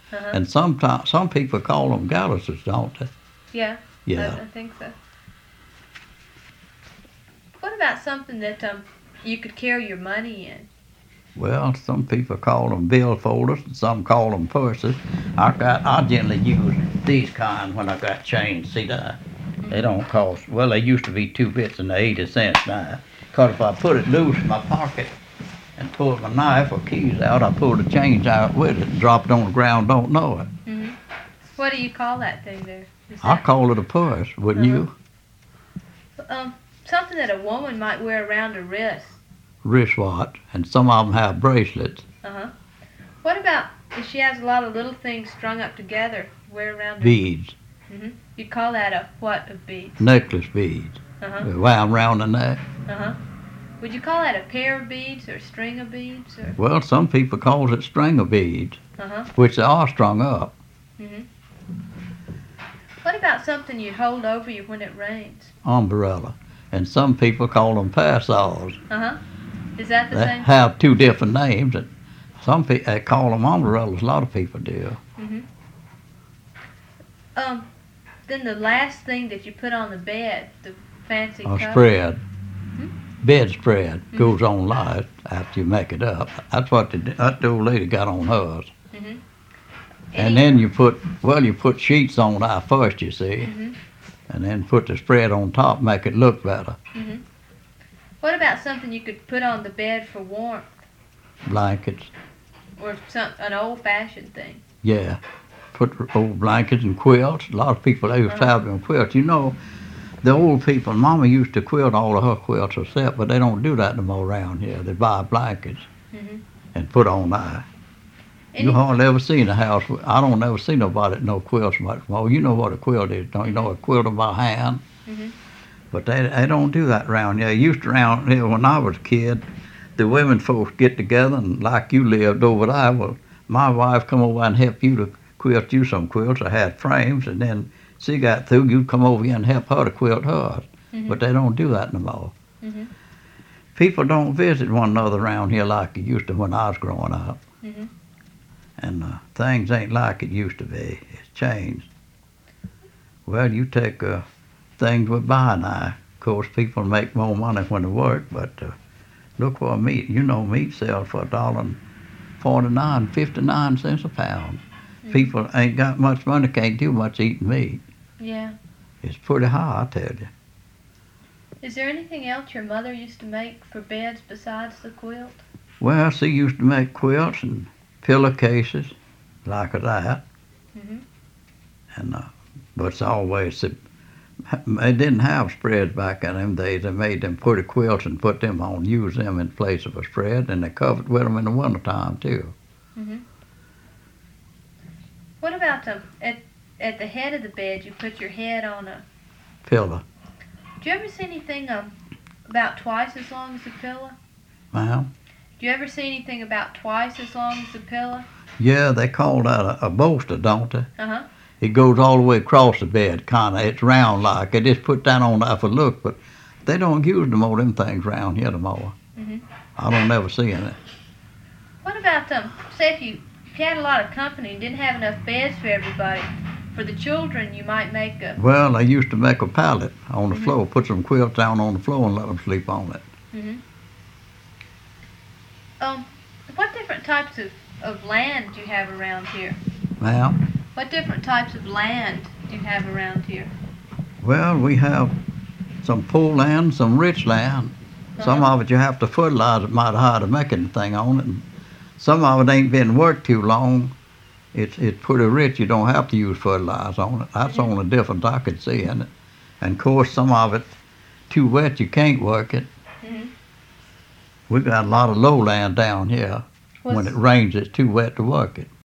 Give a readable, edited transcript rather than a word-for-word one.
Uh-huh. And sometimes some people call them galluses, don't they? Yeah. Yeah. I think so. What about something that you could carry your money in? Well, some people call them bill folders, and some call them purses. I generally use these kind when I got change. See that? They don't cost. Well, they used to be 2 bits and they're 80 cents now. 'Cause if I put it loose in my pocket and pull my knife or keys out, I pull the change out with it and drop it on the ground. Don't know it. Mm-hmm. What do you call that thing there? I call it a purse, wouldn't you? Something that a woman might wear around her wrist. Wristwatch, and some of them have bracelets. Uh-huh. What about if she has a lot of little things strung up together, wear around her? Beads. Mm-hmm. You'd call that a what of beads? Necklace beads. Uh-huh. Wound round the neck. Uh-huh. Would you call that a pair of beads or a string of beads? Or? Well, some people calls it string of beads, Uh-huh. which they are strung up. Mm-hmm. What about something you hold over you when it rains? Umbrella. And some people call them parasols. Uh-huh. Is that the They same? have 2 different names, and some people call them umbrellas. A lot of people do. Mm-hmm. Then the last thing that you put on the bed, the fancy A cover. spread. Hmm? Bed spread goes on light after you make it up. That's what the old lady got on hers. Mm-hmm. And then you put sheets on there first, you see, Mm-hmm. and then put the spread on top, make it look better. Mm-hmm. What about something you could put on the bed for warmth, Blankets, or an old-fashioned thing? yeah. Put old blankets and quilts. A lot of people they used to have them quilts. You know, the old people, Mama used to quilt all of her quilts herself, but they don't do that no more around here. They buy blankets Mm-hmm. and put on there. You hardly ever seen a house. I don't ever see nobody that know quilts much more. You know what a quilt is, don't you? Know a quilt by hand. Mm-hmm. But they don't do that around here. Used to around here when I was a kid, the women folks get together and like you lived over there. Well, my wife come over and help you to quilt you some quilts. I had frames, and then she got through, you'd come over here and help her to quilt hers. Mm-hmm. But they don't do that no more. Mm-hmm. People don't visit one another around here like it used to when I was growing up. Mm-hmm. And things ain't like it used to be. It's changed. Well, you take things we buy now. Of course, people make more money when they work, but look for meat. You know, meat sells for $1.49, 59 cents a pound. Mm-hmm. People ain't got much money, can't do much eating meat. Yeah. It's pretty high, I tell you. Is there anything else your mother used to make for beds besides the quilt? Well, she used to make quilts and pillowcases like that. Mm-hmm. And but it's always they didn't have spreads back in them days. They made them pretty quilts and put them on, use them in place of a spread, and they covered with them in the wintertime too. Mm-hmm. What about at the head of the bed? You put your head on a Pillow. Do you ever see anything about twice as long as a pillow? Ma'am? Do you ever see anything about twice as long as a pillow? Yeah, they call that a bolster, don't they? Uh-huh. It goes all the way across the bed, kind of. It's round like. They just put that on there for look, but they don't use no more them things around here no more. Mm-hmm. I don't ever see it. What about say if you had a lot of company and didn't have enough beds for everybody, for the children you might make a... Well, they used to make a pallet on the Mm-hmm. floor, put some quilts down on the floor and let them sleep on it. Mm-hmm. What different types of land do you have around here? Ma'am? What different types of land do you have around here? Well, we have some poor land, some rich land. Some of it you have to fertilize it mighty hard to make anything on it. And some of it ain't been worked too long. It's pretty rich. You don't have to use fertilizer on it. That's the only difference I could see in it. And of course, some of it too wet. You can't work it. Mm-hmm. We got a lot of low land down here. When it rains, it's too wet to work it.